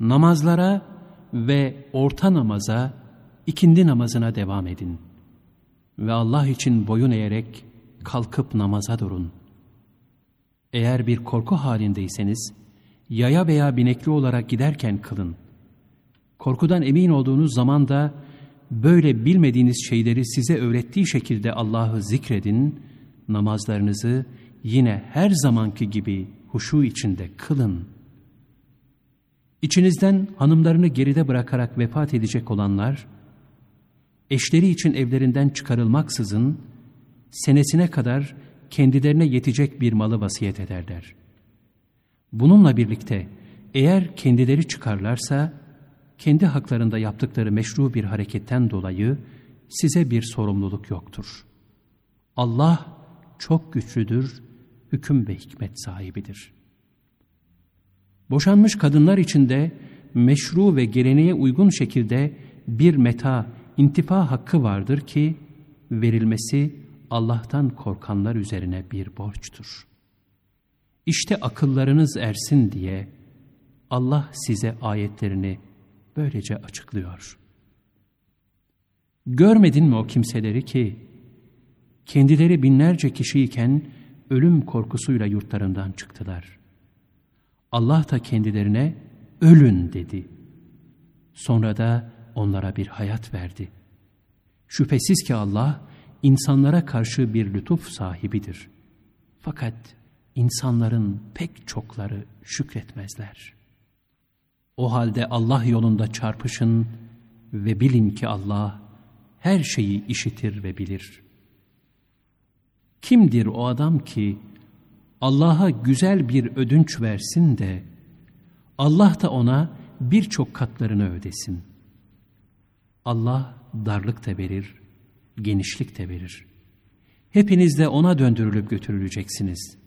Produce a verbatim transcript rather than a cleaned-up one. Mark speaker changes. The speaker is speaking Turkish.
Speaker 1: namazlara ve orta namaza, ikindi namazına devam edin. Ve Allah için boyun eğerek kalkıp namaza durun. Eğer bir korku halindeyseniz, yaya veya binekli olarak giderken kılın. Korkudan emin olduğunuz zaman da, böyle bilmediğiniz şeyleri size öğrettiği şekilde Allah'ı zikredin, namazlarınızı yine her zamanki gibi huşu içinde kılın. İçinizden hanımlarını geride bırakarak vefat edecek olanlar, eşleri için evlerinden çıkarılmaksızın, senesine kadar kendilerine yetecek bir malı vasiyet ederler. Bununla birlikte eğer kendileri çıkarlarsa, kendi haklarında yaptıkları meşru bir hareketten dolayı size bir sorumluluk yoktur. Allah çok güçlüdür, hüküm ve hikmet sahibidir. Boşanmış kadınlar için de meşru ve geleneğe uygun şekilde bir meta, intifa hakkı vardır ki, verilmesi Allah'tan korkanlar üzerine bir borçtur. İşte akıllarınız ersin diye Allah size ayetlerini böylece açıklıyor. Görmedin mi o kimseleri ki, kendileri binlerce kişiyken ölüm korkusuyla yurtlarından çıktılar. Allah da kendilerine ölün dedi. Sonra da onlara bir hayat verdi. Şüphesiz ki Allah insanlara karşı bir lütuf sahibidir. Fakat insanların pek çokları şükretmezler. O halde Allah yolunda çarpışın ve bilin ki Allah her şeyi işitir ve bilir. Kimdir o adam ki Allah'a güzel bir ödünç versin de Allah da ona birçok katlarını ödesin. Allah darlık da verir, genişlik de verir. Hepiniz de ona döndürülüp götürüleceksiniz.